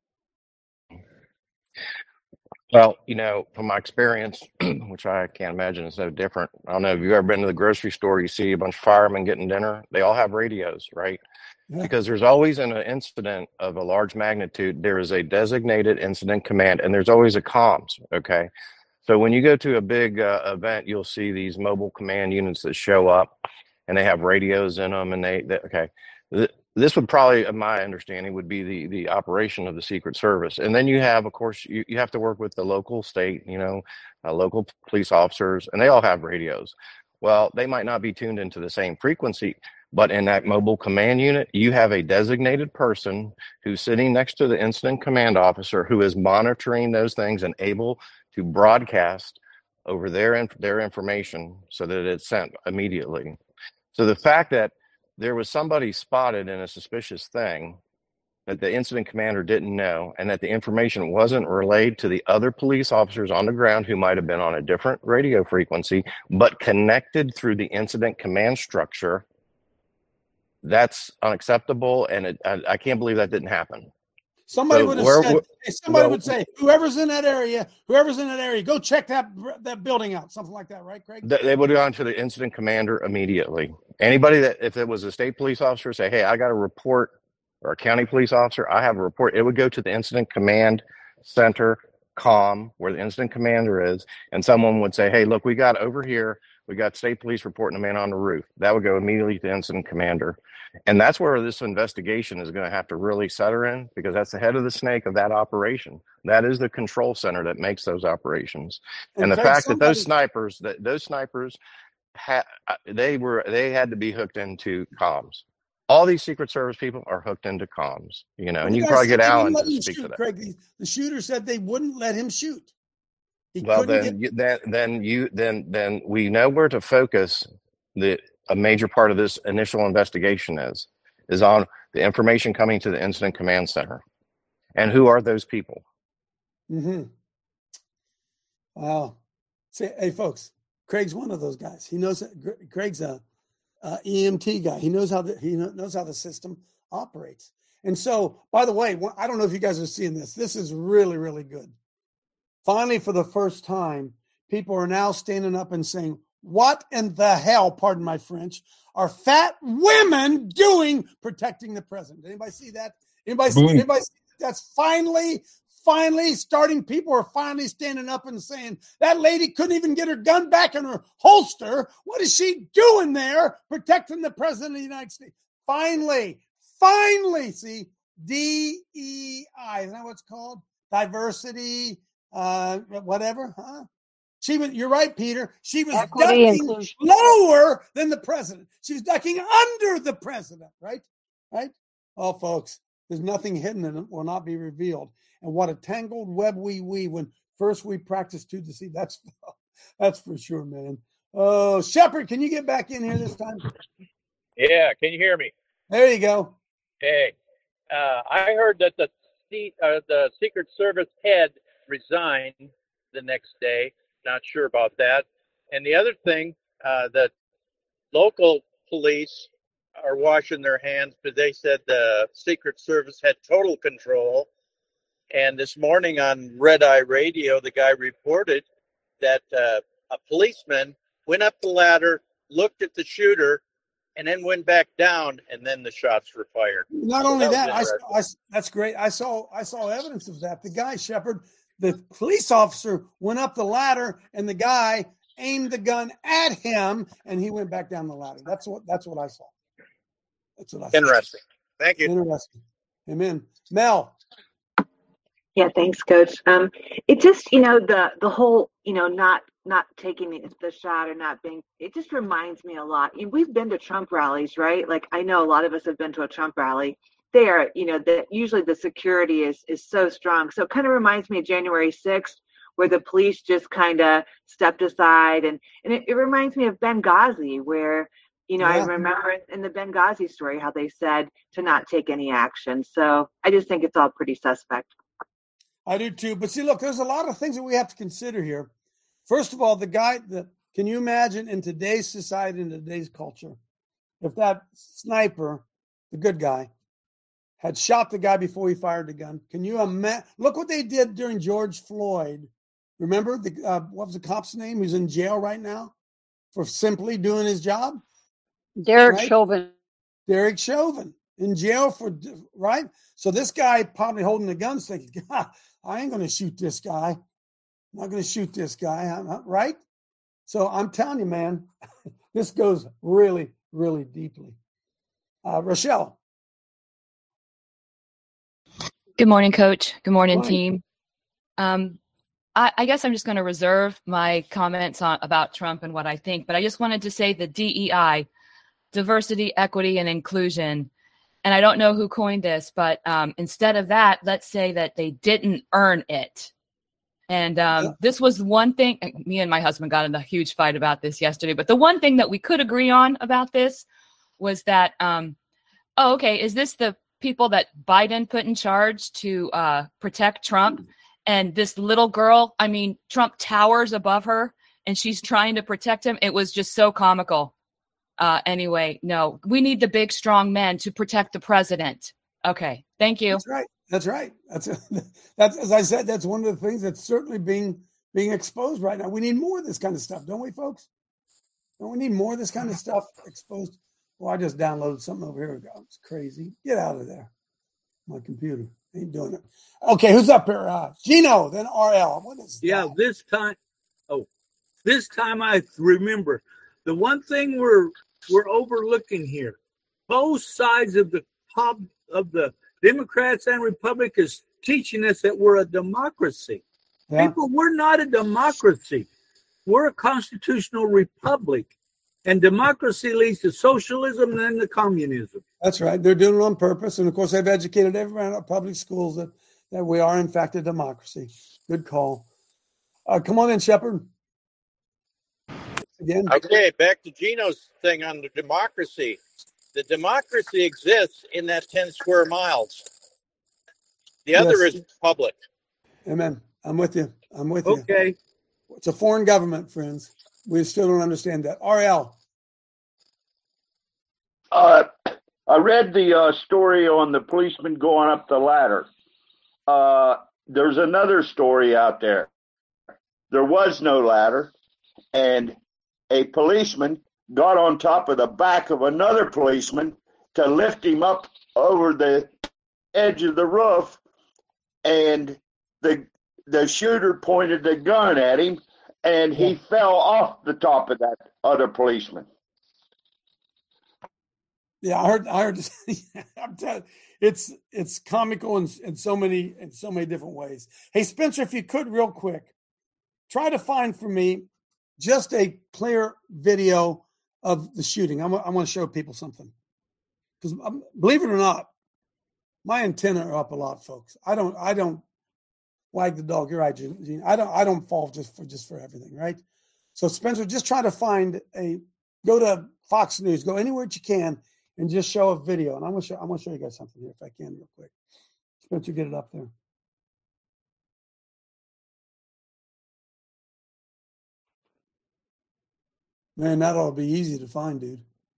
Well, you know, from my experience, which I can't imagine is no different. I don't know if you've ever been to the grocery store, you see a bunch of firemen getting dinner. They all have radios, right? Yeah. Because there's always in an incident of a large magnitude, there is a designated incident command, and there's always a comms, okay? So when you go to a big uh, event, you'll see these mobile command units that show up, and they have radios in them, and they, they okay. Th- This would probably, in my understanding, would be the, the operation of the Secret Service. And then you have, of course, you, you have to work with the local state, you know, uh, local police officers, and they all have radios. Well, they might not be tuned into the same frequency, but in that mobile command unit, you have a designated person who's sitting next to the incident command officer who is monitoring those things and able to broadcast over their, inf- their information so that it's sent immediately. So the fact that there was somebody spotted in a suspicious thing that the incident commander didn't know, and that the information wasn't relayed to the other police officers on the ground who might have been on a different radio frequency, but connected through the incident command structure, that's unacceptable, and it, I, I can't believe that didn't happen. Somebody So would have where- said, where- somebody well- would say, whoever's in that area, whoever's in that area, go check that that building out, something like that, right, Craig? Th- They would have gone to the incident commander immediately. Anybody that, if it was a state police officer, say, hey, I got a report, or a county police officer, I have a report. It would go to the incident command center, COM, where the incident commander is, and someone would say, hey, look, we got over here, we got state police reporting a man on the roof. That would go immediately to the incident commander. And that's where this investigation is going to have to really center in, because that's the head of the snake of that operation. That is the control center that makes those operations. And, And the Craig, fact that those somebody- snipers, that those snipers, ha- they were, they had to be hooked into comms. All these Secret Service people are hooked into comms, you know, and The you can guy probably said get they Alan wouldn't let to him speak shoot, to that. Craig. The, the shooter said they wouldn't let him shoot. He Well, couldn't then, get- you, then, then you, then, then we know where to focus. The a major part of this initial investigation is is on the information coming to the incident command center, and who are those people? Mm-hmm. Wow. Say, hey, folks, Craig's one of those guys. He knows that Craig's a, a E M T guy. He knows how the he knows how the system operates. And so, by the way, I don't know if you guys are seeing this. This is really, really good. Finally, for the first time, people are now standing up and saying, what in the hell, pardon my French, are fat women doing protecting the president? Anybody see that? Anybody see, anybody see that's finally, finally starting? People are finally standing up and saying, that lady couldn't even get her gun back in her holster. What is she doing there protecting the president of the United States? Finally, finally, see, D E I, isn't that what it's called? Diversity, uh, whatever, huh? She was, you're right, Peter. She was Equity ducking inclusion. Lower than the president. She was ducking under the president, right? Right? Oh, folks, there's nothing hidden and it will not be revealed. And what a tangled web we weave when first we practice to deceive. That's that's for sure, man. Oh, Shepard, can you get back in here this time? Yeah, can you hear me? There you go. Hey, uh, I heard that the uh, the Secret Service head resigned the next day. Not sure about that. And the other thing, uh, that local police are washing their hands because they said the Secret Service had total control. And this morning on Red Eye Radio, the guy reported that uh, a policeman went up the ladder, looked at the shooter, and then went back down, and then the shots were fired. Not so only that, that, I, I, that's great. I saw I saw evidence of that. The guy, Shepard, the police officer went up the ladder, and the guy aimed the gun at him, and he went back down the ladder. That's what that's what I saw. That's what I saw. Interesting. Thank you. Interesting. Amen. Mel. Yeah, thanks, Coach. Um, it just, you know, the the whole, you know, not not taking the, the shot or not being, it just reminds me a lot. We've been to Trump rallies, right? Like, I know a lot of us have been to a Trump rally. There, you know, that usually the security is is so strong. So it kind of reminds me of January sixth, where the police just kind of stepped aside. And, and it, it reminds me of Benghazi, where, you know, yeah. I remember in the Benghazi story how they said to not take any action. So I just think it's all pretty suspect. I do too. But see, look, there's a lot of things that we have to consider here. First of all, the guy that, can you imagine in today's society, in today's culture, if that sniper, the good guy, had shot the guy before he fired the gun? Can you imagine? Look what they did during George Floyd. Remember, the uh, what was the cop's name? Who's in jail right now for simply doing his job? Derek right? Chauvin. Derek Chauvin in jail for, right? So this guy probably holding the guns thinking, God, I ain't going to shoot this guy. I'm not going to shoot this guy, right? So I'm telling you, man, this goes really, really deeply. Uh, Rochelle. Good morning, Coach. Good morning, Morning. team. Um, I, I guess I'm just going to reserve my comments on about Trump and what I think, but I just wanted to say the D E I, diversity, equity, and inclusion. And I don't know who coined this, but um, instead of that, let's say that they didn't earn it. And um, yeah. this was one thing, me and my husband got in a huge fight about this yesterday, but the one thing that we could agree on about this was that, um, oh, okay, is this the people that Biden put in charge to uh, protect Trump? And this little girl, I mean, Trump towers above her and she's trying to protect him. It was just so comical. Uh, anyway, no, we need the big, strong men to protect the president. Okay. Thank you. That's right. That's right. That's, that's, as I said, that's one of the things that's certainly being, being exposed right now. We need more of this kind of stuff, don't we, folks? Don't we need more of this kind of stuff exposed? Well, I just downloaded something over here. It's crazy. Get out of there. My computer ain't doing it. Okay. Who's up here? Uh, Gino, then R L. What is Yeah. that? This time. Oh, this time I remember the one thing we're, we're overlooking here. Both sides of the pub of the Democrats and Republicans teaching us that we're a democracy. Yeah. People, we're not a democracy. We're a constitutional republic. And democracy leads to socialism and then to communism. That's right. They're doing it on purpose. And of course, they've educated everyone in our public schools that, that we are, in fact, a democracy. Good call. Uh, come on in, Shepard. Again. Okay, back to Gino's thing on the democracy. The democracy exists in that ten square miles. The other Yes. is public. Amen. I'm with you. I'm with you. Okay. It's a foreign government, friends. We still don't understand that. R L. Uh, I read the uh, story on the policeman going up the ladder. Uh, there's another story out there. There was no ladder, and a policeman got on top of the back of another policeman to lift him up over the edge of the roof, and the the shooter pointed the gun at him, and he yeah. fell off the top of that other policeman. Yeah, I heard. I heard. I'm telling you, it's it's comical in, in so many in so many different ways. Hey, Spencer, if you could, real quick, try to find for me just a clear video of the shooting. I want I want to show people something because, believe it or not, my antenna are up a lot, folks. I don't I don't wag the dog. You're right, Gene. I don't I don't fall just for just for everything, right? So, Spencer, just try to find a go to Fox News, go anywhere that you can. And just show a video. And I'm going to show, I'm going to show you guys something here if I can real quick. Spencer, get it up there. Man, that ought to be easy to find, dude.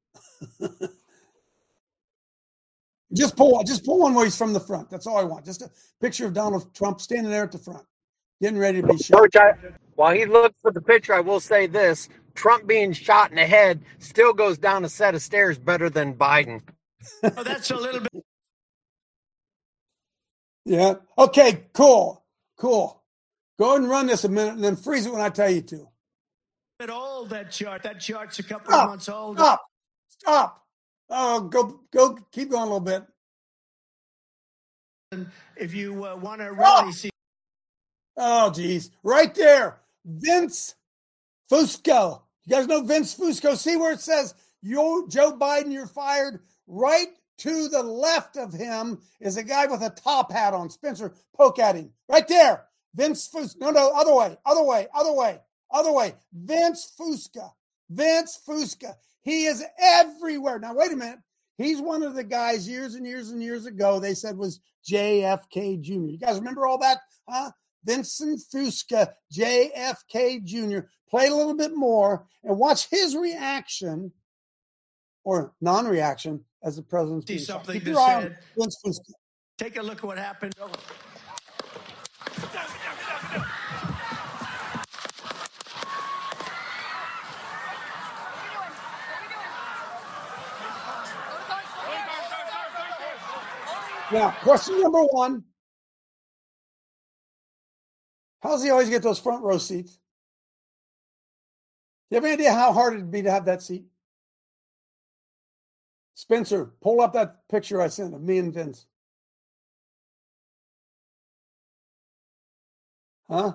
just pull just pull one where he's from the front. That's all I want. Just a picture of Donald Trump standing there at the front, getting ready to be shot. Coach, I, while he looks for the picture, I will say this. Trump being shot in the head still goes down a set of stairs better than Biden. Oh, that's a little bit. Yeah. Okay, cool. Cool. Go ahead and run this a minute and then freeze it when I tell you to. Bit old, that chart. That chart's a couple Stop. of months old. Stop. Stop. Oh, go, go, keep going a little bit. If you uh, want to really oh. see. Oh, geez. Right there. Vince Fusco. You guys know Vince Fusco? See where it says, you, Joe Biden, you're fired? Right to the left of him is a guy with a top hat on. Spencer, poke at him. Right there. Vince Fusco. No, no, other way, other way, other way, other way. Vince Fusco. Vince Fusco. He is everywhere. Now, wait a minute. He's one of the guys years and years and years ago they said was J F K Junior You guys remember all that? Huh? Vincent Fusco, J F K Junior Play a little bit more and watch his reaction or non-reaction as the president's see something Keep that said, Vince Fusco. Take a look at what happened. Now, question number one. How does he always get those front row seats? Do you have any idea how hard it'd be to have that seat? Spencer, pull up that picture I sent of me and Vince. Huh?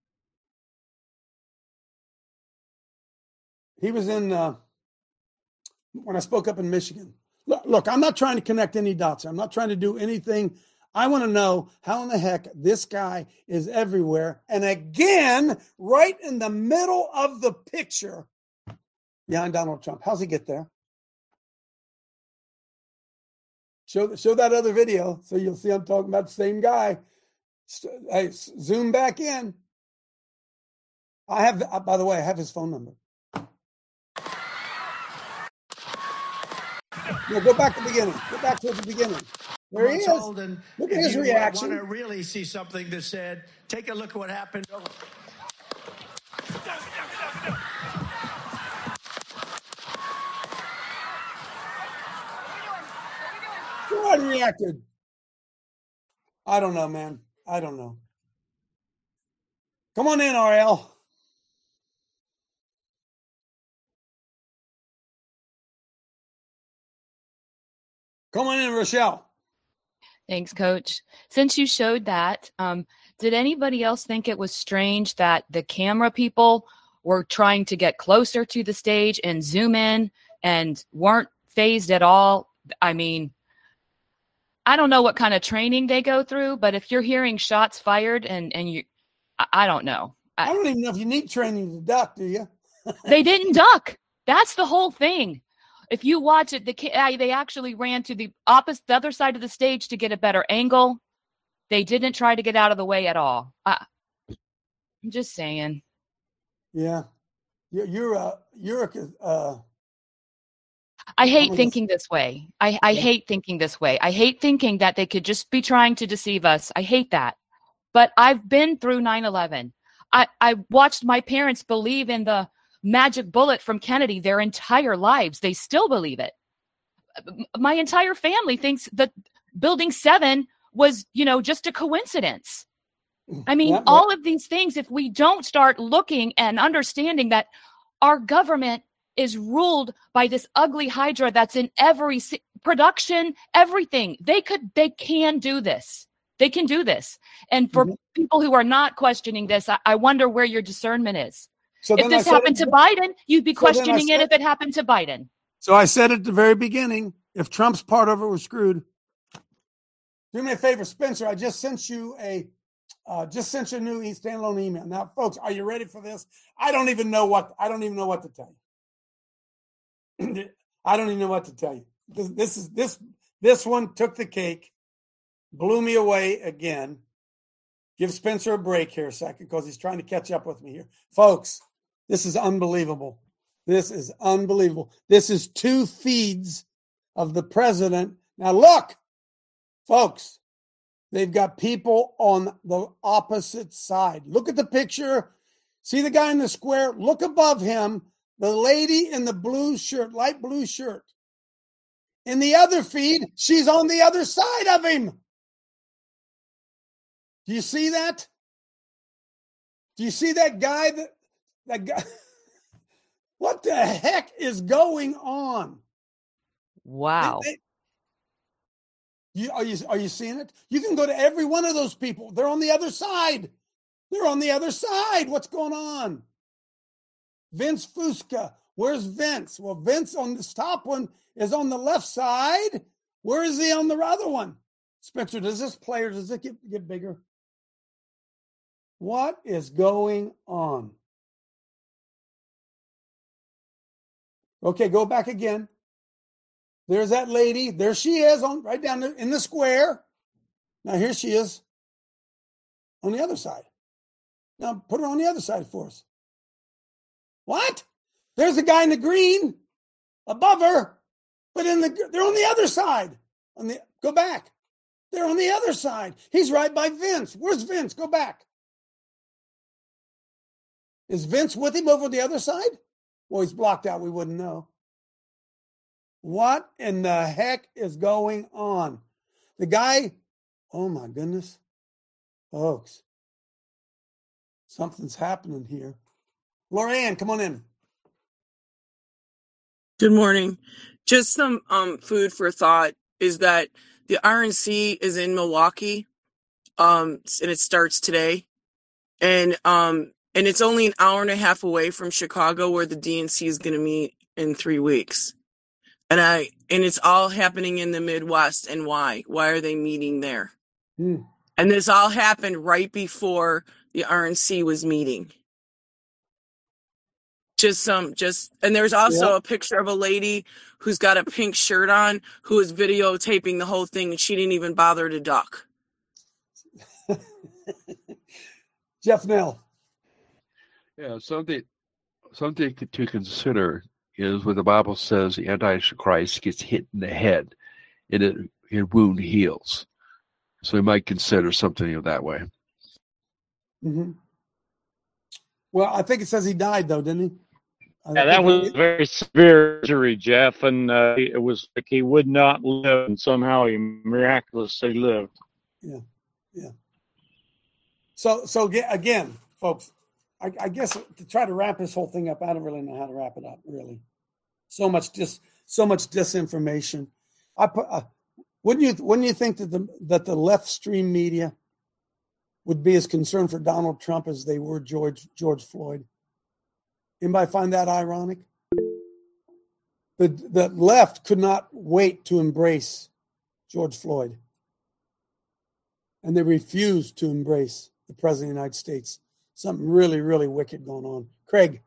He was in, uh, when I spoke up in Michigan. Look, look, I'm not trying to connect any dots. I'm not trying to do anything. I want to know how in the heck this guy is everywhere. And again, right in the middle of the picture behind Donald Trump. How's he get there? Show, show that other video so you'll see I'm talking about the same guy. Hey, zoom back in. I have, by the way, I have his phone number. No, go back to the beginning. Go back to the beginning. There he is. And look at his you reaction. Want to really see something that said, take a look at what happened. How he reacted. I don't know, man. I don't know. Come on in, R L. Come on in, Rochelle. Thanks, Coach. Since you showed that, um, did anybody else think it was strange that the camera people were trying to get closer to the stage and zoom in and weren't phased at all? I mean, I don't know what kind of training they go through, but if you're hearing shots fired and, and you, I, I don't know. I, I don't even know if you need training to duck, do you? They didn't duck. That's the whole thing. If you watch it, the they actually ran to the opposite, the other side of the stage to get a better angle. They didn't try to get out of the way at all. I, I'm just saying. Yeah, you're you're uh, you're uh, I hate thinking this way. I, I hate thinking this way. I hate thinking that they could just be trying to deceive us. I hate that. But I've been through nine eleven. I, I watched my parents believe in the magic bullet from Kennedy their entire lives. They still believe it. My entire family thinks that Building seven was, you know, just a coincidence. I mean, Yeah, but- all of these things, if we don't start looking and understanding that our government is ruled by this ugly hydra that's in every si- production, everything, they could, they can do this. They can do this. And for Mhm. people who are not questioning this, I, I wonder where your discernment is. So If then I this said happened it- to Biden, you'd be so then I questioning it said- if it happened to Biden. So I said at the very beginning, if Trump's part of it, we're screwed. Do me a favor, Spencer. I just sent you a uh, just sent you a new e- standalone email. Now, folks, are you ready for this? I don't even know what I don't even know what to tell you. I don't even know what to tell you. This, this is this this one took the cake, blew me away again. Give Spencer a break here a second because he's trying to catch up with me here, folks. This is unbelievable. This is unbelievable. This is two feeds of the president. Now look, folks, they've got people on the opposite side. Look at the picture. See the guy in the square? Look above him, the lady in the blue shirt, light blue shirt. In the other feed, she's on the other side of him. Do you see that? Do you see that guy that that guy? What the heck is going on? Wow. They- they- you, are you are you seeing it? You can go to every one of those people. They're on the other side. They're on the other side. What's going on? Vince Fusca. Where's Vince? Well, Vince on this top one is on the left side. Where is he on the other one? Spencer, does this play or does it get, get bigger? What is going on? Okay, go back again. There's that lady. There she is on right down there in the square. Now here she is on the other side. Now put her on the other side for us. What? There's a guy in the green above her, but in the they're on the other side. On the go back. They're on the other side. He's right by Vince. Where's Vince? Go back. Is Vince with him over the other side? Well, he's blocked out. We wouldn't know. What in the heck is going on? The guy, oh my goodness. Folks, something's happening here. Lorianne, come on in. Good morning. Just some um food for thought is that the R N C is in Milwaukee, um, and it starts today, and um, and it's only an hour and a half away from Chicago, where the D N C is going to meet in three weeks, and I and it's all happening in the Midwest. And why? Why are they meeting there? Hmm. And this all happened right before the R N C was meeting. Just some, just, and there's also Yeah. a picture of a lady who's got a pink shirt on who is videotaping the whole thing, and she didn't even bother to duck. Jeff Nell. Yeah, something something to consider is when the Bible says the Antichrist gets hit in the head, and it, his wound heals. So we might consider something of that way. Mm-hmm. Well, I think it says he died, though, didn't he? I Yeah, that think was he- very severe injury, Jeff, and uh, it was like he would not live, and somehow he miraculously lived. Yeah, yeah. So, so ge- again, folks, I, I guess to try to wrap this whole thing up, I don't really know how to wrap it up. Really, so much dis, so much disinformation. I put, uh, wouldn't you wouldn't you think that the that the left stream media would be as concerned for Donald Trump as they were George George Floyd? Anybody find that ironic? The the left could not wait to embrace George Floyd, and they refused to embrace the President of the United States. Something really, really wicked going on. Craig.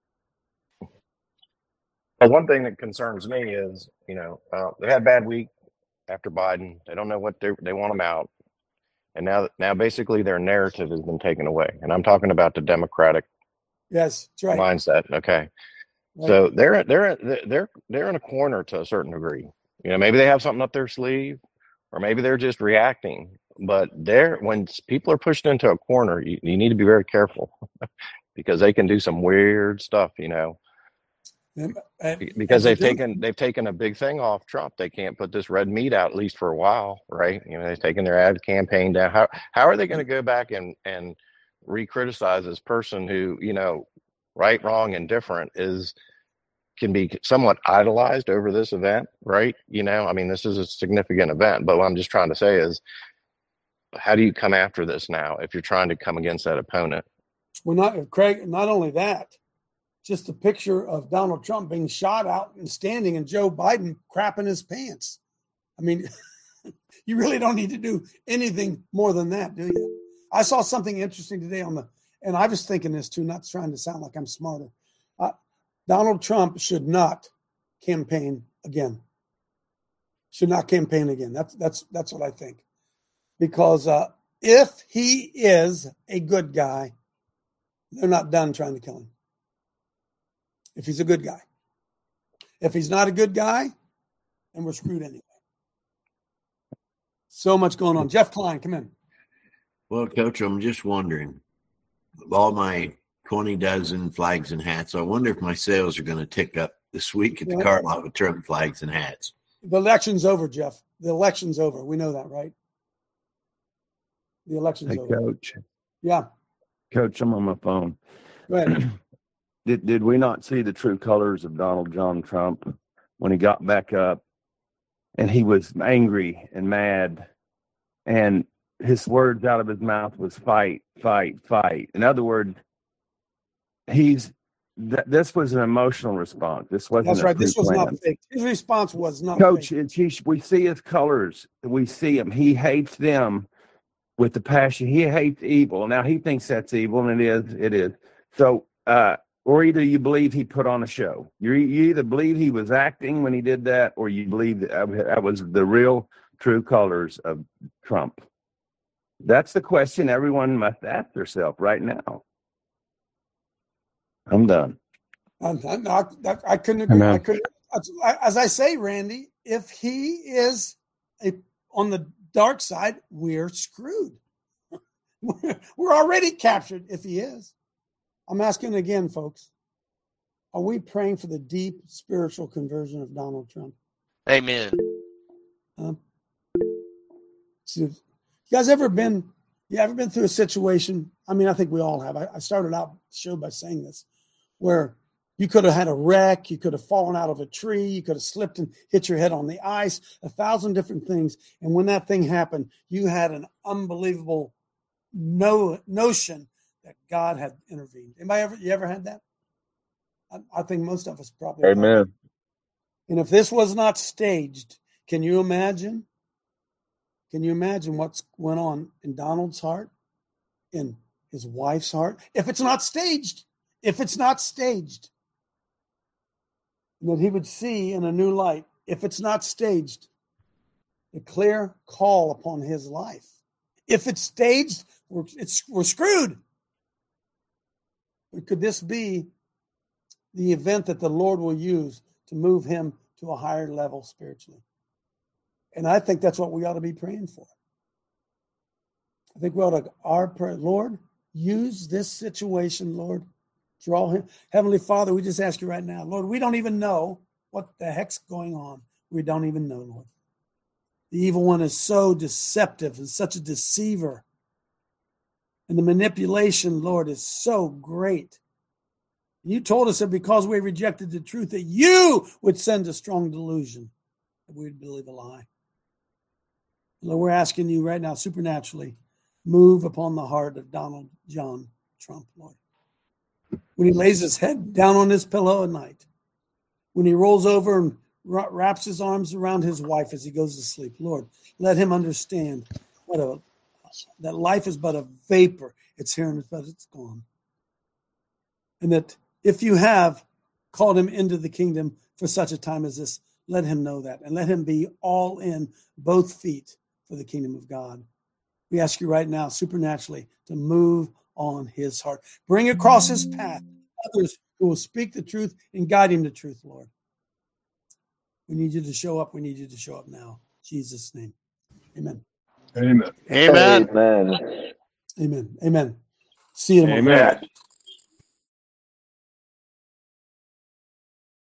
But one thing that concerns me is, you know, uh, they had a bad week after Biden. They don't know what they they want him out, and now now basically their narrative has been taken away. And I'm talking about the Democratic Yes, that's right. mindset. Okay, Right. So they're they're they're they're in a corner to a certain degree. You know, maybe they have something up their sleeve, or maybe they're just reacting. But they're when people are pushed into a corner, you, you need to be very careful because they can do some weird stuff. You know. And, and, Because and they've do. taken they've taken a big thing off Trump. They can't put this red meat out at least for a while, right? You know, they've taken their ad campaign down. How how are they going to go back and and re-criticize this person who, you know, right, wrong, and different is can be somewhat idolized over this event, right? You know, I mean, this is a significant event, but what I'm just trying to say is, how do you come after this now if you're trying to come against that opponent? Well, not Craig. Not only that. Just a picture of Donald Trump being shot out and standing and Joe Biden crapping his pants. I mean, you really don't need to do anything more than that, do you? I saw something interesting today on the, and I was thinking this too, not trying to sound like I'm smarter. Uh, Donald Trump should not campaign again. Should not campaign again. That's, that's, that's what I think. Because uh, if he is a good guy, they're not done trying to kill him. If he's a good guy. If he's not a good guy, then we're screwed anyway. So much going on. Jeff Klein, come in. Well, Coach, I'm just wondering, of all my twenty dozen flags and hats, I wonder if my sales are going to tick up this week at the Yeah. car lot with Trump flags and hats. The election's over, Jeff. The election's over. We know that, right? The election's Hey, over. Coach. Yeah. Coach, I'm on my phone. Go ahead. Did did we not see the true colors of Donald John Trump when he got back up and he was angry and mad, and his words out of his mouth was fight, fight, fight. In other words, he's th- this was an emotional response. This wasn't That's a right. This was pre-planned. not fake. His response was not Coach, fake. it's, he, we see his colors. We see him. He hates them with the passion. He hates evil. Now he thinks that's evil, and it is. It is. So, uh, or either you believe he put on a show. You you either believe he was acting when he did that, or you believe that that was the real, true colors of Trump. That's the question everyone must ask themselves right now. I'm done. I, I, I, I couldn't agree. Amen. I couldn't. As I say, Randy, if he is a, on the dark side, we're screwed. We're, we're already captured if he is. I'm asking again, folks, are we praying for the deep spiritual conversion of Donald Trump? Amen. Um, so you guys ever been, you ever been through a situation? I mean, I think we all have. I, I started out the show by saying this, where you could have had a wreck, you could have fallen out of a tree, you could have slipped and hit your head on the ice, a thousand different things. And when that thing happened, you had an unbelievable no notion that God had intervened. Anybody ever, you ever had that? I, I think most of us probably have. Amen. And if this was not staged, can you imagine? Can you imagine what's went on in Donald's heart, in his wife's heart? If it's not staged, if it's not staged, that he would see in a new light, if it's not staged, the clear call upon his life. If it's staged, we're, it's, we're screwed. But could this be the event that the Lord will use to move him to a higher level spiritually? And I think that's what we ought to be praying for. I think we ought to, our prayer, Lord, use this situation, Lord, draw him. Heavenly Father, we just ask you right now, Lord, we don't even know what the heck's going on. We don't even know, Lord. The evil one is so deceptive and such a deceiver. And the manipulation, Lord, is so great. You told us that because we rejected the truth, that you would send a strong delusion, that we would believe a lie. Lord, we're asking you right now, supernaturally, move upon the heart of Donald John Trump, Lord. When he lays his head down on his pillow at night, when he rolls over and wraps his arms around his wife as he goes to sleep, Lord, let him understand what a that life is but a vapor. It's here and but it's gone. And that if you have called him into the kingdom for such a time as this, let him know that. And let him be all in, both feet, for the kingdom of God. We ask you right now, supernaturally, to move on his heart. Bring across his path others who will speak the truth and guide him to truth, Lord. We need you to show up. We need you to show up now. In Jesus' name. Amen. Amen. Amen. Amen. Amen. See you tomorrow. Amen.